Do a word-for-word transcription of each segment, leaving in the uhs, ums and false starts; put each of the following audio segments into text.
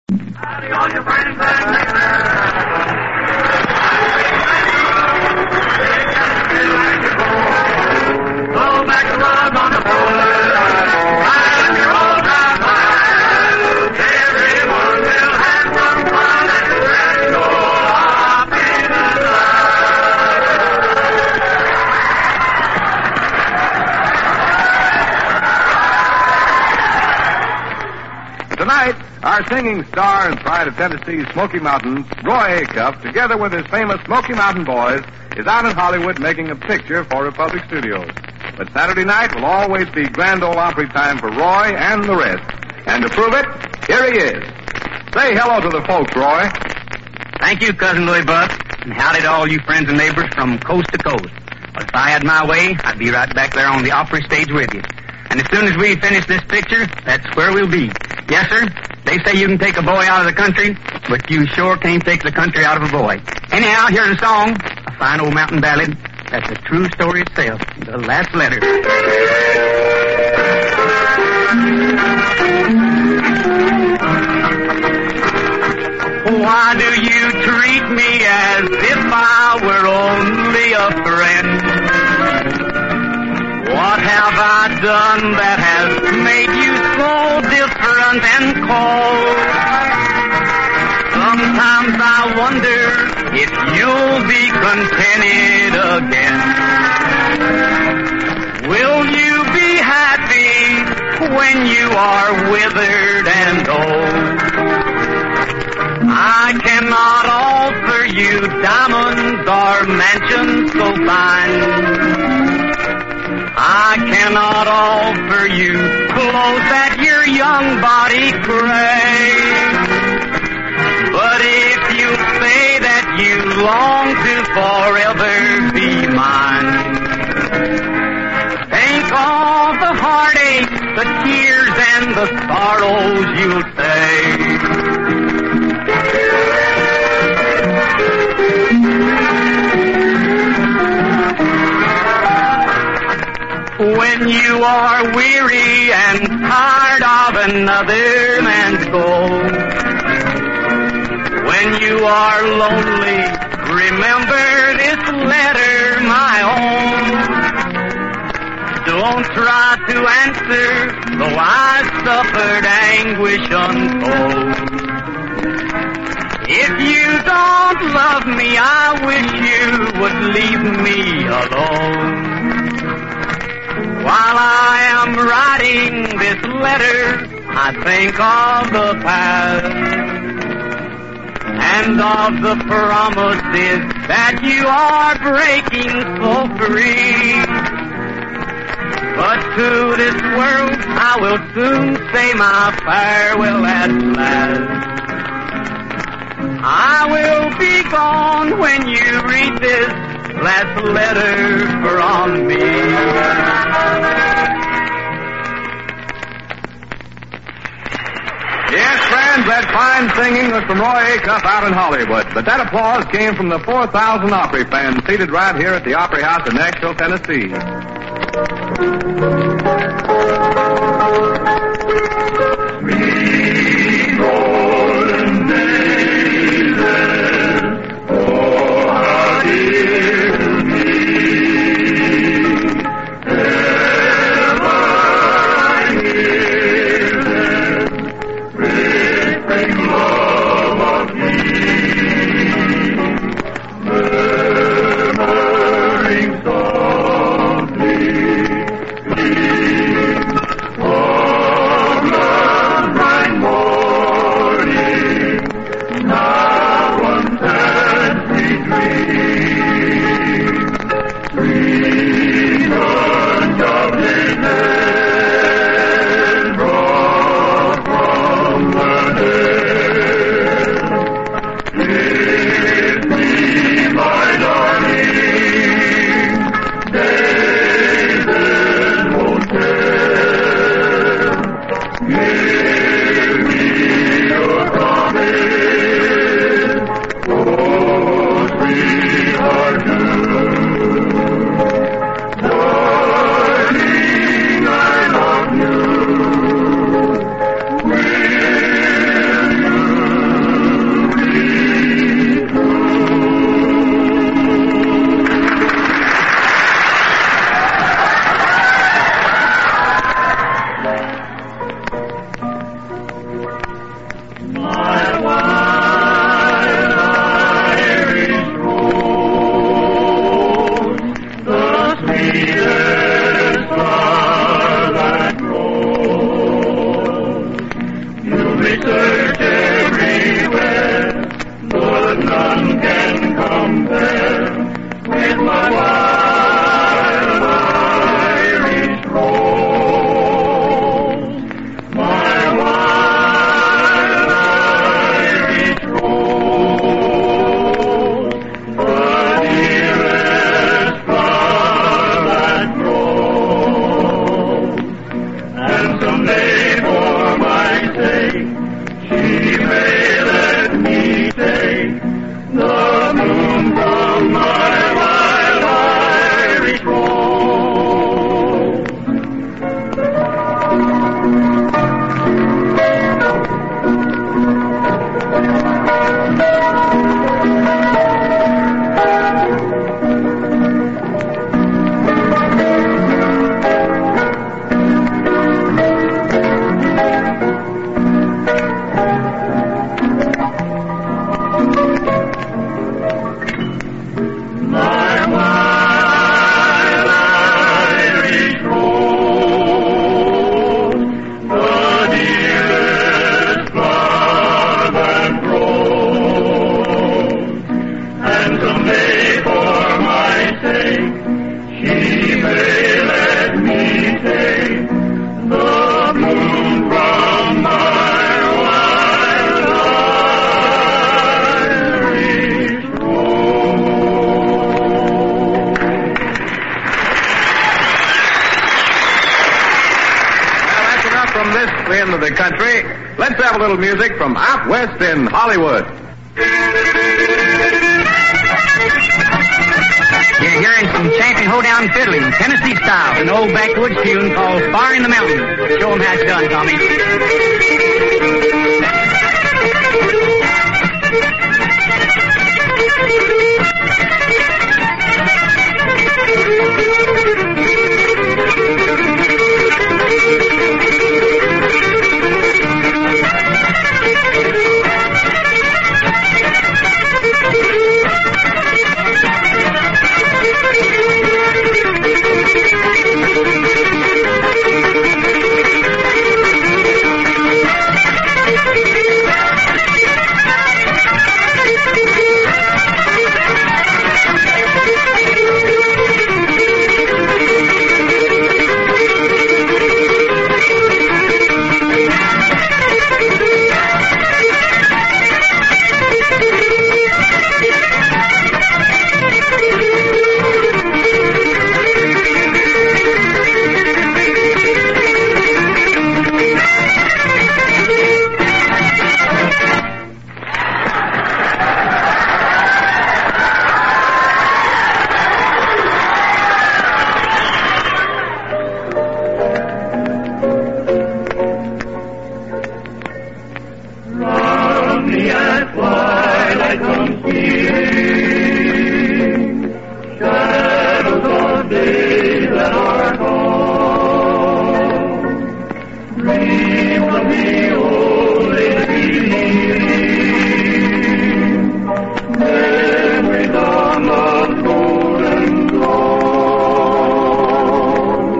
Howdy, all your friends and go back to love on the floor. I'm your old time man. Everyone will have some fun and let's go up in love. Tonight, our singing star and pride of Tennessee's Smoky Mountains, Roy Acuff, together with his famous Smoky Mountain Boys, is out in Hollywood making a picture for Republic Studios. But Saturday night will always be Grand Ole Opry time for Roy and the rest. And to prove it, here he is. Say hello to the folks, Roy. Thank you, Cousin Louis Buck, and howdy to all you friends and neighbors from coast to coast. Well, if I had my way, I'd be right back there on the Opry stage with you. And as soon as we finish this picture, that's where we'll be. Yes, sir. They say you can take a boy out of the country, but you sure can't take the country out of a boy. Anyhow, here's a song, a fine old mountain ballad. That's a true story itself. The Last Letter. Why do you treat me as if I were only a friend? What have I done that has made you so different and cold? Sometimes I wonder if you'll be contented again. Will you be happy when you are withered and old? I cannot offer you diamonds or mansions so fine. I cannot offer you clothes that your young body craves. But if you say that you long to forever be mine, think of the heartache, the tears, and the sorrows you'll save. When you are weary and tired of another man's gold, when you are lonely, remember this letter, my own. Don't try to answer, though I suffered anguish untold. If you don't love me, I wish you would leave me alone. While I am writing this letter, I think of the past and of the promises that you are breaking so free. But to this world I will soon say my farewell at last. I will be gone when you read this last letter from me. Yes, friends, that fine singing was from Roy Acuff out in Hollywood. But that applause came from the four thousand Opry fans seated right here at the Opry House in Nashville, Tennessee. Sweet golden days, oh, how dear to me. Ever I hear them whispering love of me, murmuring softly. My wild Irish rose, the sweetest flower that grows. You research everywhere, but none can compare with my wild Irish rose. My wild Irish rose, the dearest flower that grows. And someday for my sake, she may let me take the bloom from my wild Irish rose. My wild Irish rose, the dearest flower that grows. And someday for my sake, she may let me take the bloom from my wild Irish rose. Well, that's enough from this end of the country. Let's have a little music from out west in Hollywood. You're hearing some champion hoedown fiddling, Tennessee style, an old backwoods tune called Far in the Mountains. Show 'em how it's done, Tommy. Round me at twilight come stealing shadows of days that are gone. Dreams of the old days beneath, memories of love's golden dawn.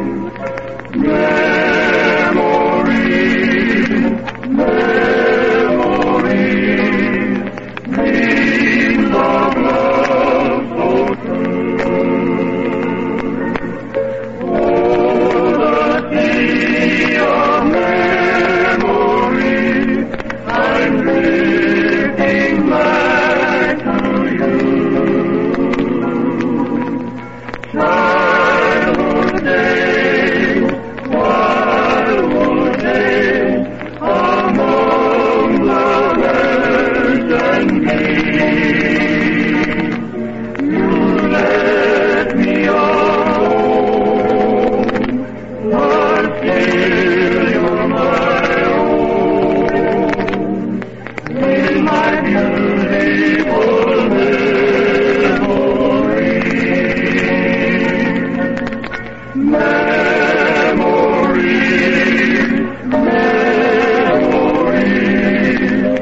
Memories, memories, dreams of love so true. Oh, the sea of memories, I'm drifting back to you. Childhood days, wildwood days, among the birds and bees. You let me alone, but still you're my own. In my beautiful memories, memories, memories,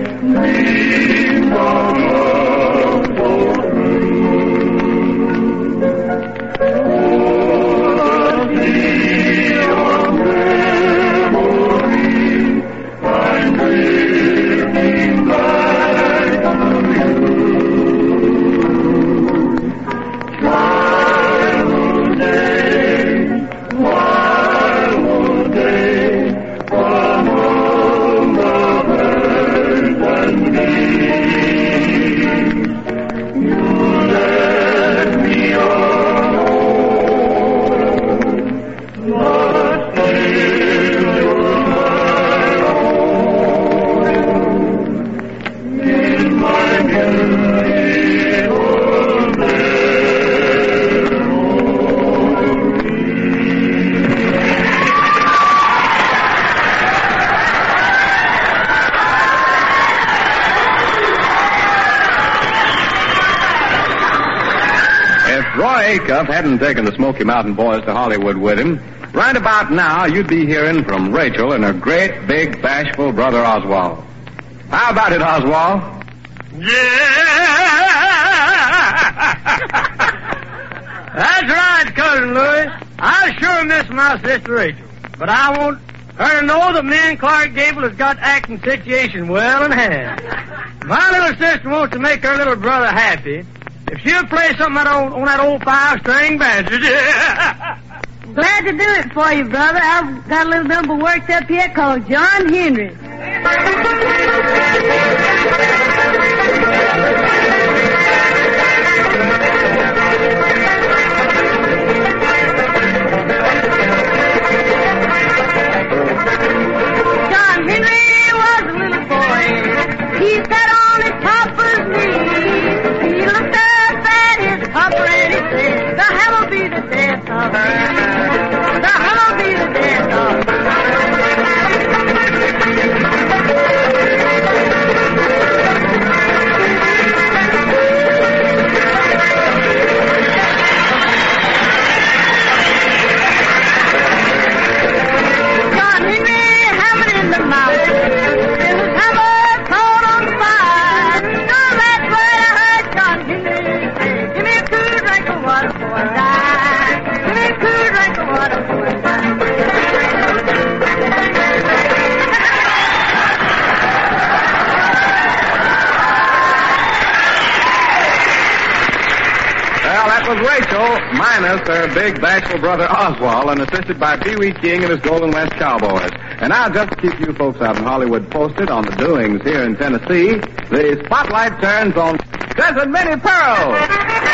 Roy Acuff hadn't taken the Smoky Mountain Boys to Hollywood with him, right about now you'd be hearing from Rachel and her great, big, bashful brother Oswald. How about it, Oswald? Yeah! That's right, Cousin Louis. I sure miss my sister Rachel. But I want her to know that me and Clark Gable has got acting situation well in hand. My little sister wants to make her little brother happy. If she'll play something on, on that old five-string banjo. Glad to do it for you, brother. I've got a little number worked up here called John Henry. John Henry was a little boy. He sat on his papa's knee. He looked up at his papa and he said, "The hell will be the death of me. The hell will be the death of me." John Henry hammered in the mountain. His hammer caught on fire. So that's when I heard John Henry say, "Give me a cool drink of water before I die. Give me a cool drink of water before I die." Well, that was Rachel, minus her big, bashful brother Oswald, and assisted by Pee Wee King and his Golden West Cowboys. And now, just to keep you folks out in Hollywood posted on the doings here in Tennessee, the spotlight turns on Cousin Minnie Pearl. Well,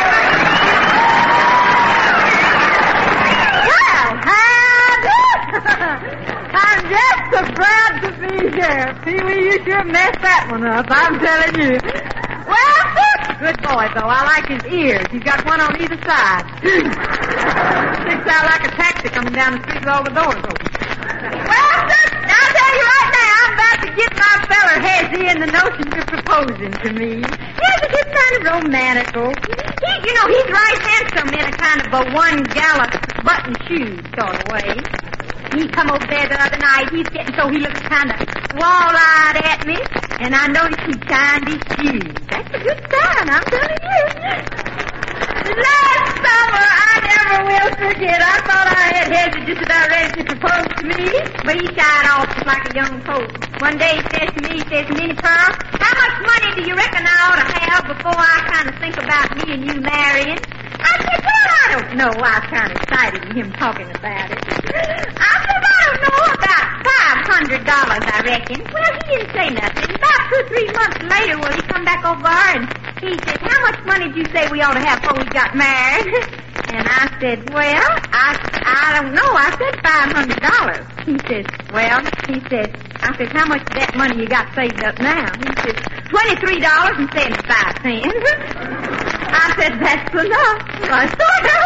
howdy! I'm just so proud to be here. Pee Wee, you sure messed that one up, I'm telling you. Well, good boy, though. I like his ears. He's got one on either side. Sticks out like a taxi coming down the street with all the doors open. Well, sir, I'll tell you right now, I'm about to get my feller Hezzy in the notion you're proposing to me. Hezzy gets kind of romantical. He, you know, he's right handsome in a kind of a one-gallon button shoe sort of way. He come over there the other night. He's getting so he looks kind of wall-eyed at me. And I noticed he shined his shoes. That's a good sign, I'm telling you. Last summer, I never will forget. I thought I had Hezzy just about ready to propose to me. But he shied off just like a young colt. One day he says to me, he says, "Minnie Pearl, how much money do you reckon I ought to have before I kind of think about me and you marrying?" I said, "Well, I don't know." I was kind of excited in him talking about it. I said, "I don't know, about five hundred dollars, I reckon." Well, he didn't say nothing. About two or three months later, well, he come back over and he said, "How much money do you say we ought to have before we got married?" And I said, "Well, I, I don't know." I said five hundred dollars. He says, "Well," he said, I said, "How much of that money you got saved up now?" He said, twenty-three dollars and seventy-five cents. I said, "That's enough." I sort of.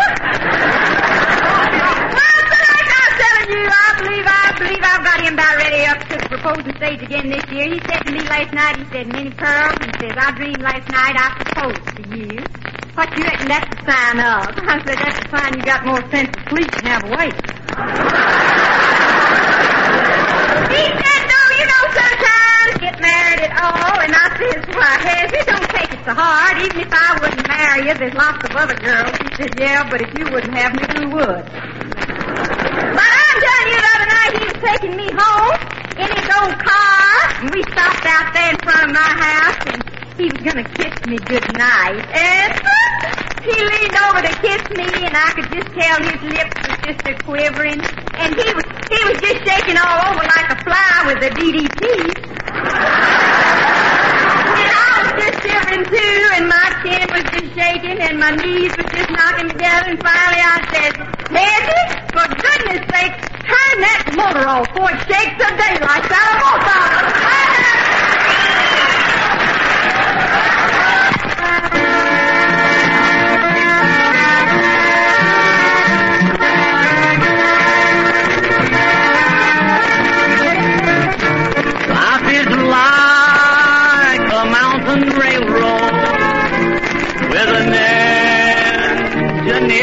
Well, so like I was telling you, I believe, I believe I've got him about ready up to the proposing stage again this year. He said to me last night, he said, "Minnie Pearl," he says, "I dreamed last night I proposed to you. What you reckon that's a sign of?" I said, "That's a sign you got more sense of sleep than have a wait." He said, "No, you know, sometimes get married at all." And I says, "Why, Hezzy, don't take it so hard. Even if I wouldn't marry you, there's lots of other girls." He said, "Yeah, but if you wouldn't have me, who would?" But I'm telling you, the other night he was taking me home in his old car, and we stopped out there in front of my house, and he was going to kiss me goodnight. And he leaned over to kiss me, and I could just tell his lips were just a quivering, and he was he was just shaking all over like a fly with a D D T. And I was just shivering too, and my chin was just shaking, and my knees were just knocking together, and finally I said, "Hezzy, for goodness sake, turn that motor off before it shakes the daylights out of both of us." Life is like a mountain railroad with an engineer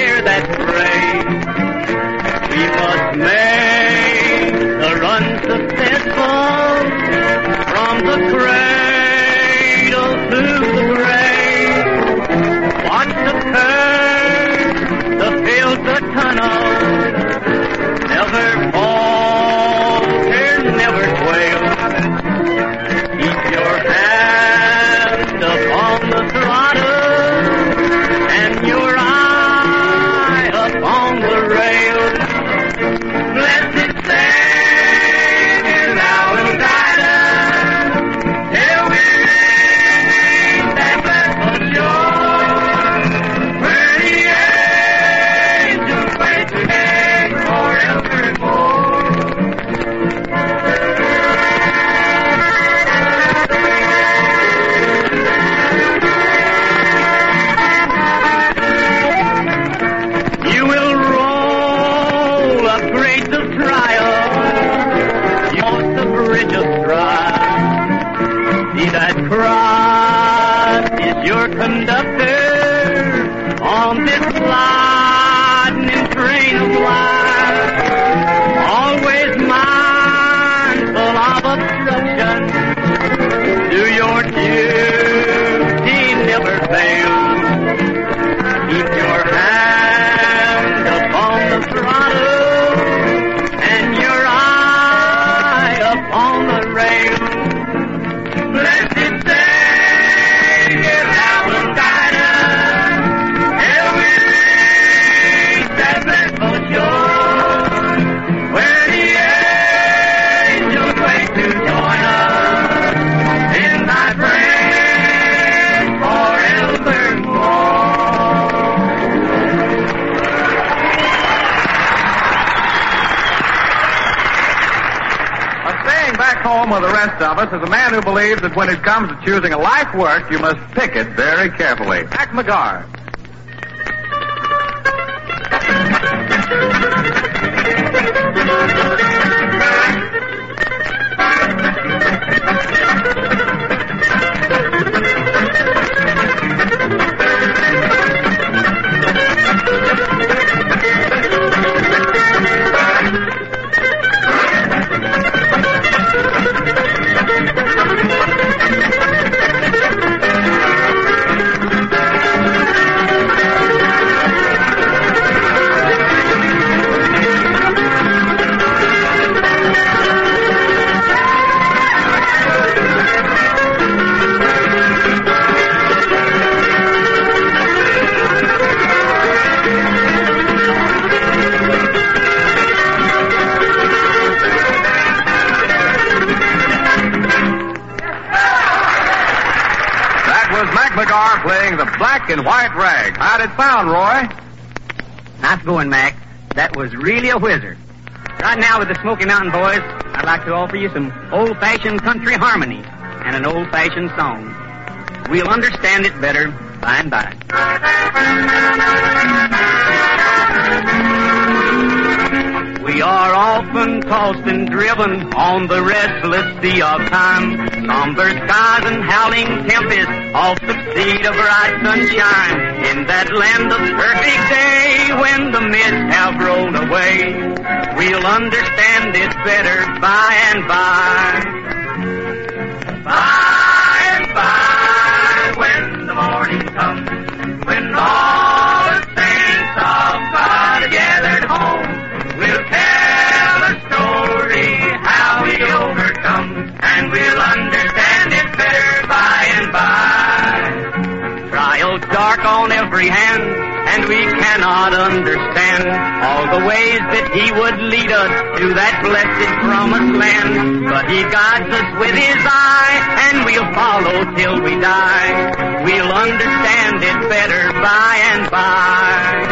Christ is your conductor on this lightning train of life. Always mindful of obstruction, do your duty, never fail. Keep your hand upon the throttle and your eye upon the rail. Blessed Savior, thou wilt guide us till we reach that blissful shore, where the angels wait to join us in thy praise forevermore. Staying back home with the rest of us is a man who believes that when it comes to choosing a life work, you must pick it very carefully. Mac McGar. Playing the Black and White Rag. How'd it sound, Roy? Nice going, Mac. That was really a whizzer. Right now with the Smoky Mountain Boys, I'd like to offer you some old-fashioned country harmonies and an old-fashioned song. We'll understand it better by and by. We are often tossed and driven on the restless sea of time. Somber skies and howling tempests all succeed a bright sunshine. In that land of perfect day, when the mists have rolled away, we'll understand it better by and by. By and by, when the morning comes, when all the saints of God are gathered home, we'll tell a story how we overcome, and we'll understand it better by and by. Trials dark on every hand, and we cannot understand all the ways that He would lead us to that blessed promised land. But He guides us with His eye, and we'll follow till we die. We'll understand it better by and by.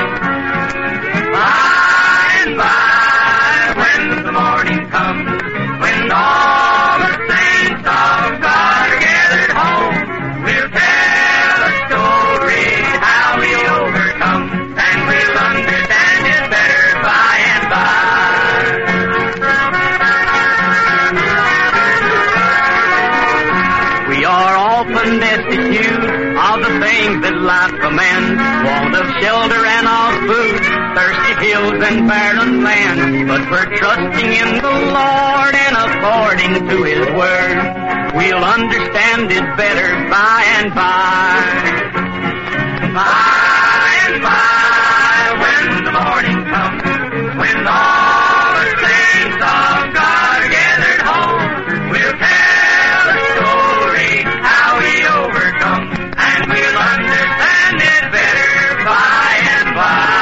By and by, when the morning comes, when all the saints of God are gathered home, we'll tell a story how we overcome, and we'll understand it better by and by. We are often destitute of the things that life commands, want of shelter and of food, thirsty hills and barren land. But we're trusting in the Lord and according to His word, we'll understand it better by and by. By and by, when the morning comes, when all the saints of God are gathered home, we'll tell a story how we overcome, and we'll understand it better by and by.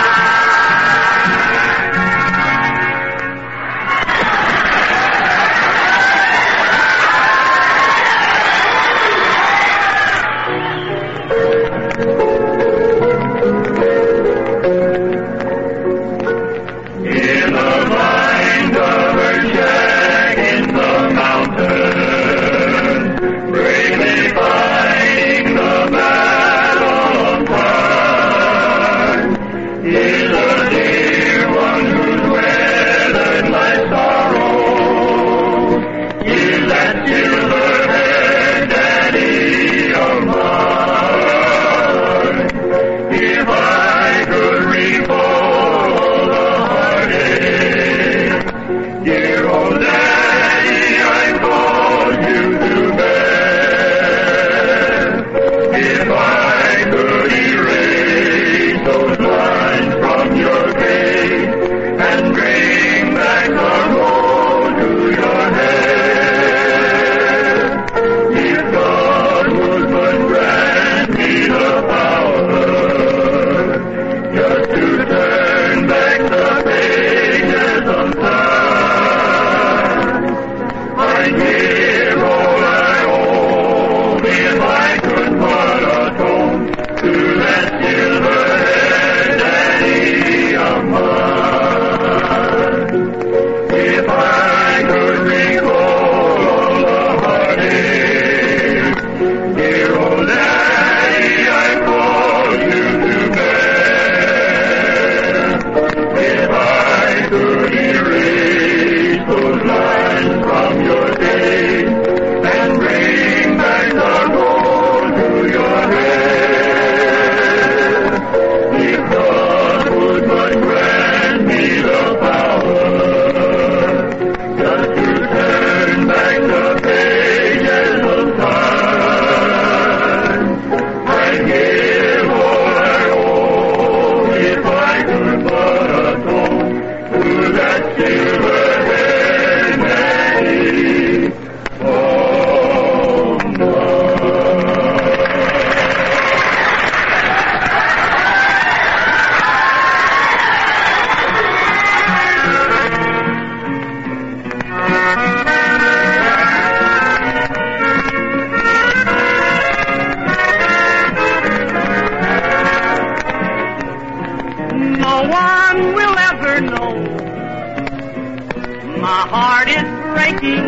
breaking.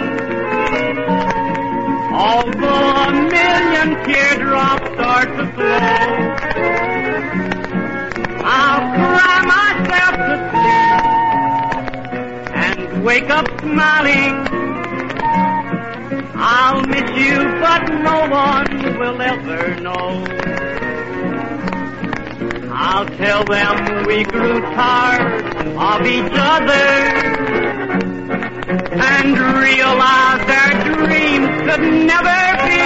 Although a million teardrops start to flow, I'll cry myself to sleep and wake up smiling. I'll miss you, but no one will ever know. I'll tell them we grew tired of each other and realized our dreams could never be.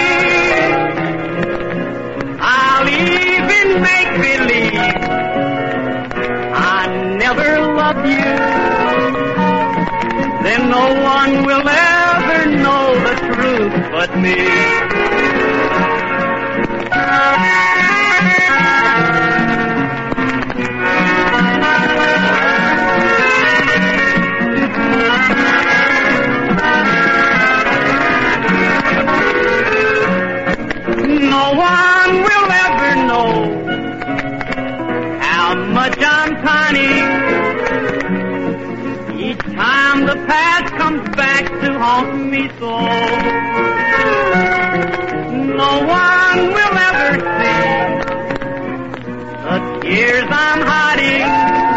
I'll even make believe I never loved you. Then no one will ever know the truth but me. No one will ever know how much I'm pining. Each time the past comes back to haunt me so. No one will ever see the tears I'm hiding.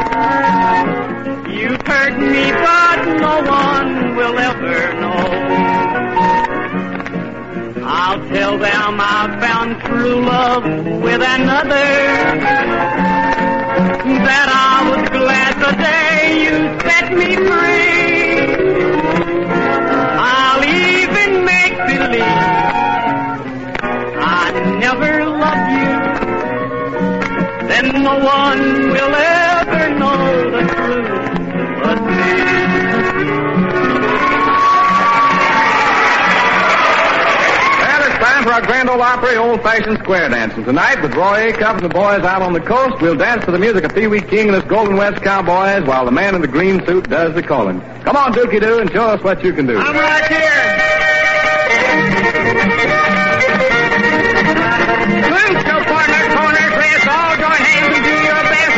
You've hurt me, but no one will ever know. I'll tell them I found true love with another, that I was glad the day you set me free. I'll even make believe I never loved you. Then no one will ever know the truth but me. Time for our Grand Ole Opry old-fashioned square dancing. Tonight, with Roy Acuff and the boys out on the coast, we'll dance to the music of Pee Wee King and his Golden West Cowboys while the man in the green suit does the calling. Come on, Dookie Doo, and show us what you can do. I'm right here. Loose your partner, corners, let's all join hands and do your best.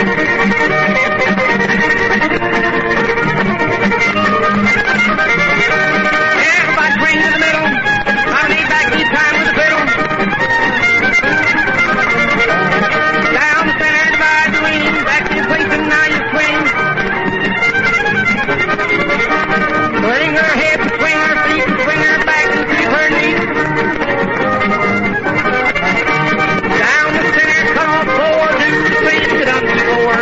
Everybody swing to the middle. Lean back each time with the fiddle. Down the center, divide the ring. Back to your place and now you swing. Swing her hips, swing her feet, and swing her back and keep her knees. Down the center, cut off four, do the swing, get up to four.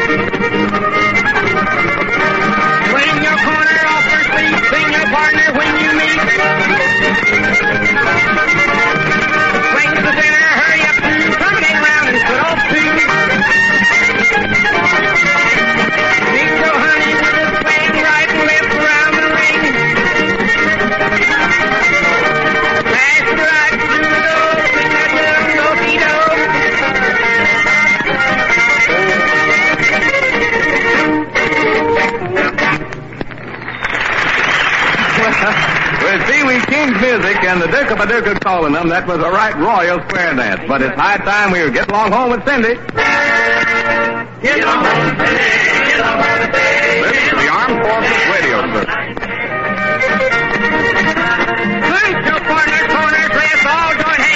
Swing your corner off her feet, swing your partner when you meet. Swing to the center, hurry up two, terminate round and put off two. Meet your honey with a swing, right and left around the ring. Smash the right through the door, swing that little do-dee-do. With Pee Wee King's music and the Duke-a-ba-Duke calling them, that was a right royal square dance. But it's high time we get along home with Cindy. Get along home, Cindy. Get along home, Cindy. This is the Armed Forces Radio Service. Loose your partner, corners, let's all join hands.